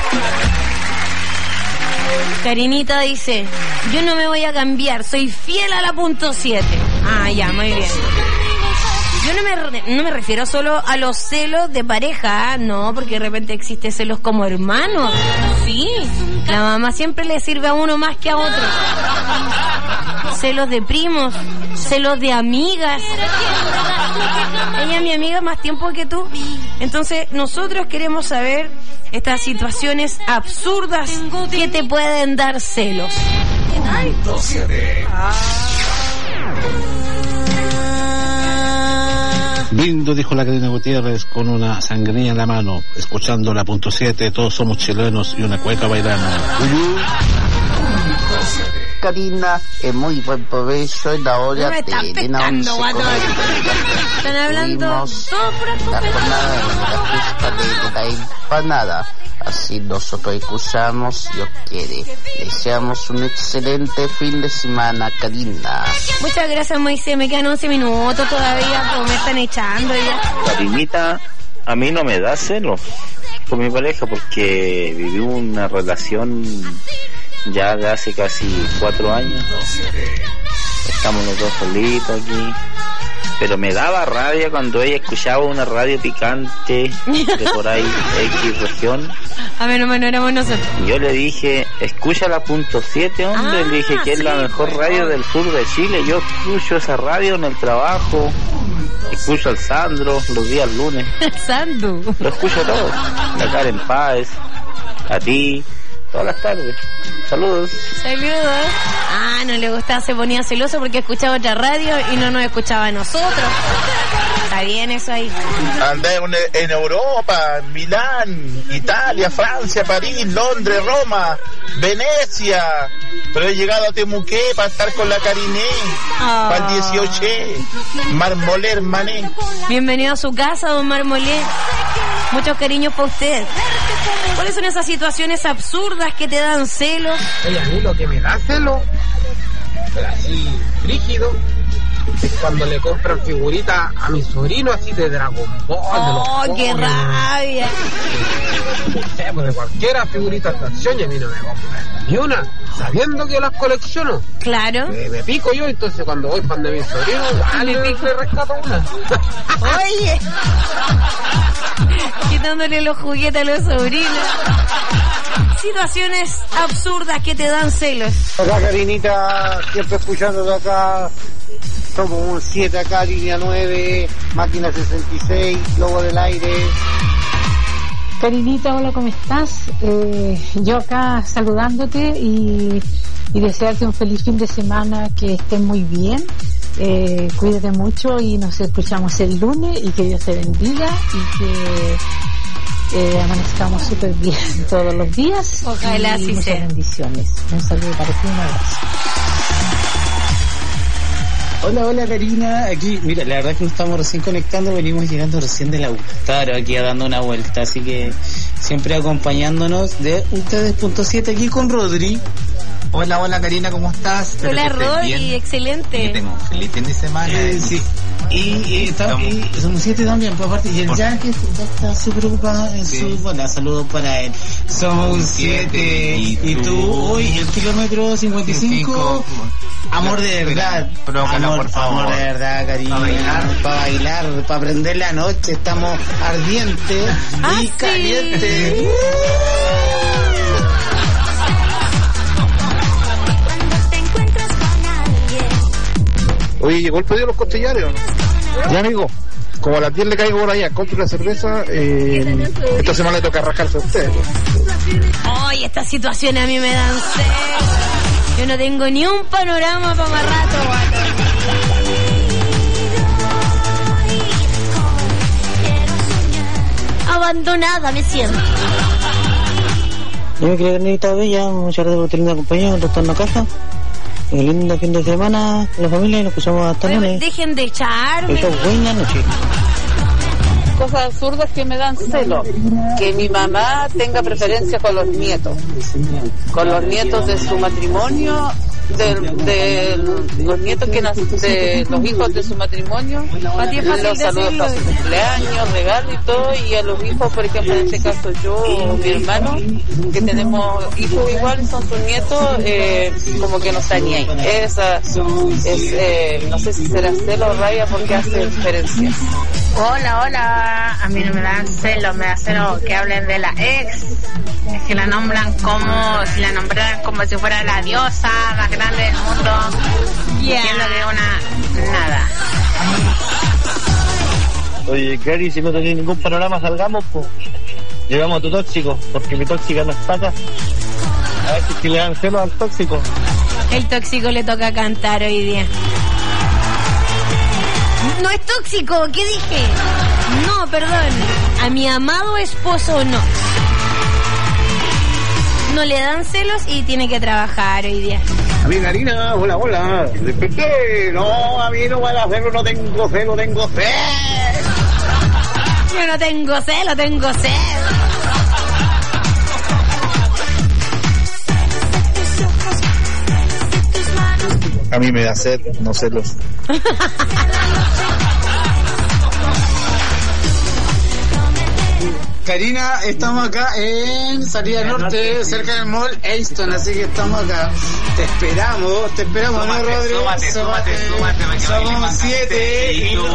Karinita dice, yo no me voy a cambiar, soy fiel a la punto siete. Ah, ya, muy bien. Yo no me, no me refiero solo a los celos de pareja, ¿eh? No, porque de repente existe celos como hermanos. Sí, la mamá siempre le sirve a uno más que a otro. Celos de primos, celos de amigas. Ella es mi amiga más tiempo que tú. Entonces, nosotros queremos saber estas situaciones absurdas que te pueden dar celos. Punto siete. Brindo, dijo la Karina Gutiérrez con una sangría en la mano, escuchando la punto siete, todos somos chilenos y una cueca bailando. Karina, es muy buen provecho en la hora me están de pescando, guato. Están hablando todo por la jornada de la fiesta de, de la empanada. Así nosotros escuchamos, Dios quiere. Deseamos un excelente fin de semana, Karina. Muchas gracias, Moisés. Me quedan once minutos todavía, como me están echando ya. Karinita, a mí no me da celos con mi pareja porque viví una relación ya de hace casi cuatro años. Estamos los dos solitos aquí. Pero me daba rabia cuando ella escuchaba una radio picante de por ahí, X región. A ver, no, no éramos nosotros. Y yo le dije, escucha la punto siete, hombre. Ah, le dije que sí, es la mejor radio del sur de Chile. Yo escucho esa radio en el trabajo. Escucho al Sandro los días lunes. Sandro. Lo escucho todo. La Karen Páez, a ti, todas las tardes. Saludos. Saludos. Ah, no le gustaba, se ponía celoso porque escuchaba otra radio y no nos escuchaba a nosotros. Está bien eso ahí. Andé en Europa, Milán, Italia, Francia, París, Londres, Roma, Venecia. Pero he llegado a Temuqué para estar con la Cariné. Oh. Para el dieciocho. Marmolé, hermané. Bienvenido a su casa, don Marmolé. Muchos cariños para usted. ¿Cuáles son esas situaciones absurdas que te dan celos? Oye, a mí lo que me da celo, pero así, rígido, es cuando le compran figuritas a mi sobrino así de Dragon Ball. ¡Oh, de los qué Pokémon, rabia! eh, pues de cualquiera figuritas de acción y a mí no me compran ni una, sabiendo que yo las colecciono. Claro. Me, me pico yo, entonces cuando voy para mi sobrino, igual le, le rescato una. Oye, quitándole los juguetes a los sobrinos. Situaciones absurdas que te dan celos. Acá, Karinita, siempre escuchando de acá. Somos un siete acá, línea nueve, máquina sesenta y seis, lobo del aire. Karinita, hola, ¿cómo estás? Eh, yo acá saludándote y, y desearte un feliz fin de semana, que estés muy bien. Eh, cuídate mucho y nos escuchamos el lunes y que Dios te bendiga y que eh, amanezcamos súper bien todos los días. Ojalá y así muchas sea. bendiciones. Un saludo para ti, un abrazo. Hola, hola Karina, aquí, mira, la verdad es que nos estamos recién conectando, venimos llegando recién de Lautaro, aquí dando una vuelta, así que siempre acompañándonos de ustedes punto siete aquí con Rodri. Hola, hola Karina, ¿cómo estás? Espero Hola que estés Rodri, bien. excelente. Que tengo un feliz fin de semana. Eh, sí. Y, y, está, y somos siete también, pues aparte, y el Por- Jack ya está súper ocupado en Sí. su, bueno, saludos para él. Somos un siete, y, y tú, hoy el kilómetro cincuenta y cinco, amor de verdad, Provócalo, amor, por favor. amor de verdad, cariño, Pa' bailar. para bailar, para prender la noche, estamos ardientes Ah, y sí. calientes. Oye, ¿llegó el pedido de los costillares o no? Ya, amigo. Como a las diez le caigo por allá, compro una cerveza, eh, esta semana le toca rascarse a usted. Oye, estas situaciones a mí me dan celos. Yo no tengo ni un panorama para más rato, guato. Abandonada me siento. Yo me quería Carnita Bella, muchas gracias por tenerme acompañado, retorno a casa. un lindo fin de semana con la familia y nos escuchamos hasta Oye, lunes. dejen de echarme. Eso, buenas noches. Cosas absurdas que me dan celo. Que mi mamá tenga preferencia con los nietos. Con los nietos de su matrimonio, de, de los nietos que nacen, de los hijos de su matrimonio. Los saludos para su cumpleaños, regalos y todo. Y a los hijos, por ejemplo, en este caso yo o mi hermano, que tenemos hijos iguales, son sus nietos, eh, como que no está ni ahí. Esa es, eh, no sé si será celo o rabia porque hace diferencia. Hola, hola, a mí no me dan celo, me da celo que hablen de la ex, es que la nombran como, si la nombraran como si fuera la diosa más grande del mundo, yeah. Siendo que una nada. Oye, Cari, si no tenés ningún panorama, salgamos, pues. Llevamos a tu tóxico, porque mi tóxica no es pata. A ver si le dan celo al tóxico. El tóxico le toca cantar hoy día. No es tóxico, ¿qué dije? No, perdón. A mi amado esposo no. No le dan celos y tiene que trabajar hoy día. A mí, Karina, hola, hola. ¿Qué? No, a mí no van a hacerlo, no tengo celo, tengo celo. Yo no tengo celo, tengo celo. A mí me da sed, no celos. Karina, estamos acá en Salida Norte, cerca del mall Easton, así que estamos acá. Te esperamos, te esperamos, súmate, ¿no, Rodri? Súmate, súmate, súmate, súmate. Somos siete y, y tú.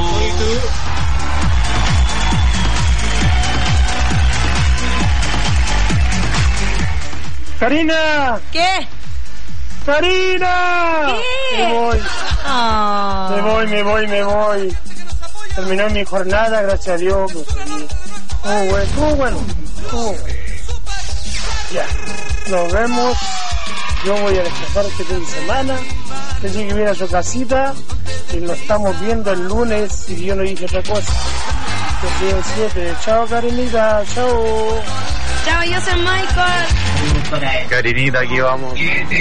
¡Karina! ¿Qué? ¡Karina! ¿Qué? Me voy. Oh. Me voy, me voy, me voy. Terminó mi jornada, gracias a Dios. Pues, oh, bueno, oh, bueno. Oh. Ya, nos vemos. Yo voy a descansar este fin de semana. Usted tiene que ir a su casita y nos estamos viendo el lunes si yo no dije otra cosa. Yo soy el siete. Chao, Karinita. Chao. Chao, yo soy Michael. Karinita, aquí vamos.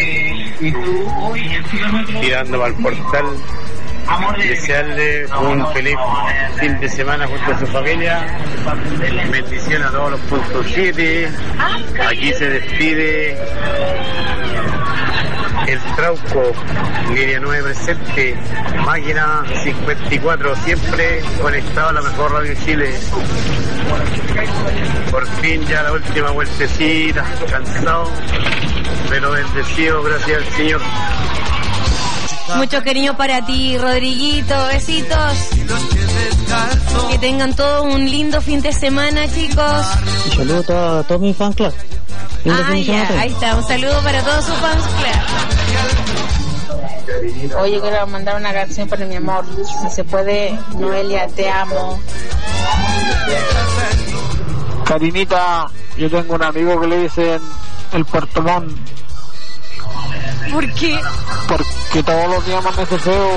Tirando para el portal. Desearle un feliz fin de semana junto a su familia. Bendición a todos los puntos siete. Aquí se despide el Trauco, línea nueve presente, máquina cincuenta y cuatro, siempre conectado a la mejor radio de Chile. Por fin ya la última vueltecita, cansado, pero bendecido, gracias al Señor. Mucho cariño para ti, Rodriguito, besitos. Que tengan todo un lindo fin de semana, chicos. Un saludo a toda, a toda mi fan club. Ah, ya, ahí está, un saludo para todos sus fans club. Oye, quiero mandar una canción para mi amor, si se puede. Noelia, te amo. Karinita, yo tengo un amigo que le dicen el Puertomón. ¿Por qué? Porque todos los días amanece feo.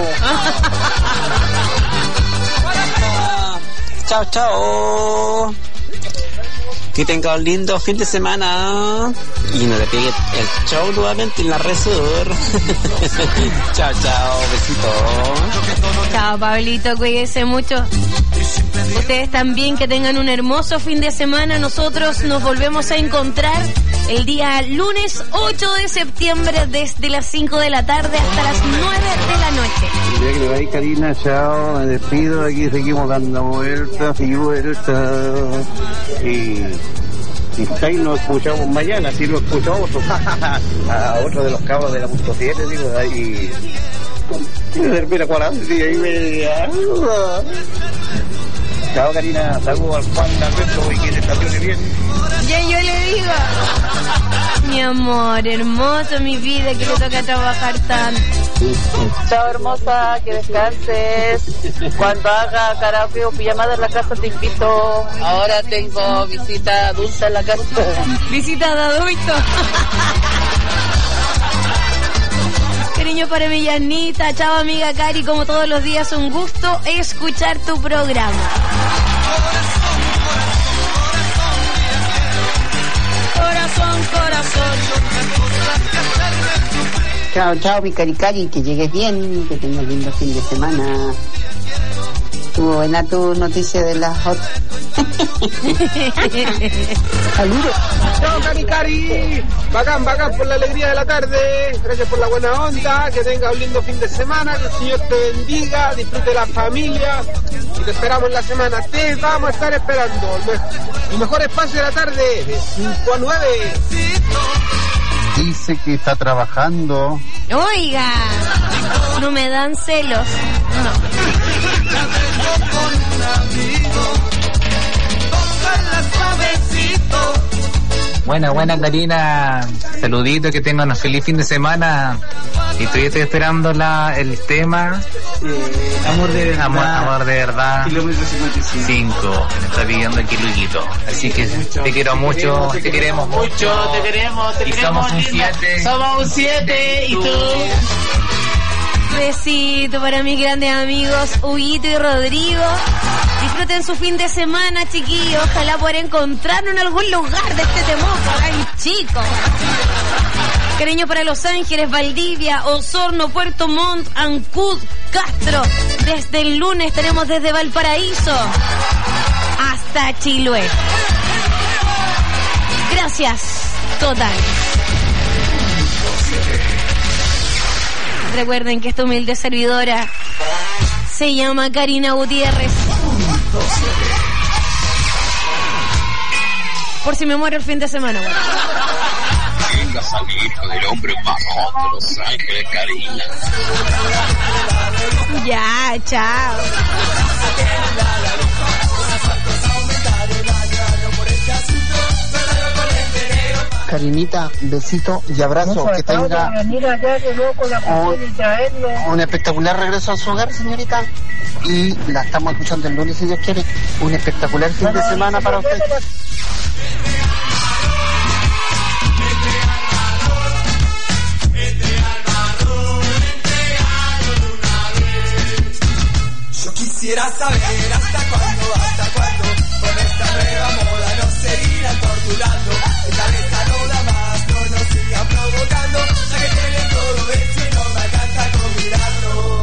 Chao, chao. Que tenga un lindo fin de semana y no le pegue el show nuevamente en la Resur. Chao, chao, besitos. Chao, Pablito, cuídense mucho. Ustedes también, que tengan un hermoso fin de semana. Nosotros nos volvemos a encontrar el día lunes ocho de septiembre desde las cinco de la tarde hasta las nueve de la noche. Ya que le vais, Karina, chao, me despido, aquí seguimos dando vueltas y vueltas. Y, y ahí nos escuchamos mañana, si lo escuchamos a otro de los cabos de la punto siete, digo, ahí. Y me termina cuarenta y ahí me... Chao, Karina, saludos al Juan Alberto y que se estacione bien. Ya yo le digo, mi amor, hermoso, mi vida, que le toca trabajar tanto. Chao, hermosa, que descanses. Cuando haga karaoke o pijamada en la casa te invito. Ahora tengo visita adulta en la casa. Visita de adulto. Cariño para mi Yanita. Chao, amiga Cari, como todos los días un gusto escuchar tu programa. Corazón, corazón, corazón. Chao, chao, mi caricari, que llegues bien, que tengas lindo fin de semana. Estuvo buena tu noticia de las hot. Saludos. Chao, Cari Cari. Bacán, bacán por la alegría de la tarde. Gracias por la buena onda. Que tenga un lindo fin de semana. Que el Señor te bendiga. Disfrute la familia. Y te esperamos en la semana. Te vamos a estar esperando. El, me- el mejor espacio de la tarde. De cinco a nueve. Dice que está trabajando. Oiga, no me dan celos. Buena, buena Karina, saludito, que tengan un feliz fin de semana. Y todavía estoy esperando la, el tema Eh, amor de verdad. Amor, amor de verdad. Kilómetro cincuenta y cinco. cinco. Me está pidiendo aquí Luiguito. Así que te quiero mucho, te queremos mucho. Te queremos, te Y queremos. somos un linda. siete. Somos un siete. ¿Y tú? Besito para mis grandes amigos Huguito y Rodrigo. Disfruten su fin de semana, chiquillos. Ojalá poder encontrarnos en algún lugar de este Temuco. Ay, chicos. Cariño para Los Ángeles, Valdivia, Osorno, Puerto Montt, Ancud, Castro. Desde el lunes tenemos desde Valparaíso hasta Chiloé. Gracias, total. Recuerden que esta humilde servidora se llama Karina Gutiérrez. Por si me muero el fin de semana, bueno. Vengas al hijo del hombre más hot de Los Ángeles, Karina. Ya, chao. Karinita, besito y abrazo. Que tenga un, un espectacular regreso a su hogar, señorita. Y la estamos escuchando el lunes, si Dios quiere. Un espectacular fin de semana para usted. Yo quisiera saber hasta cuándo, hasta cuándo, con esta nueva moda nos seguirán torturando. Esta vez no da más, no nos sigan provocando, ya que tienen todo eso y no me alcanza con mirarlo.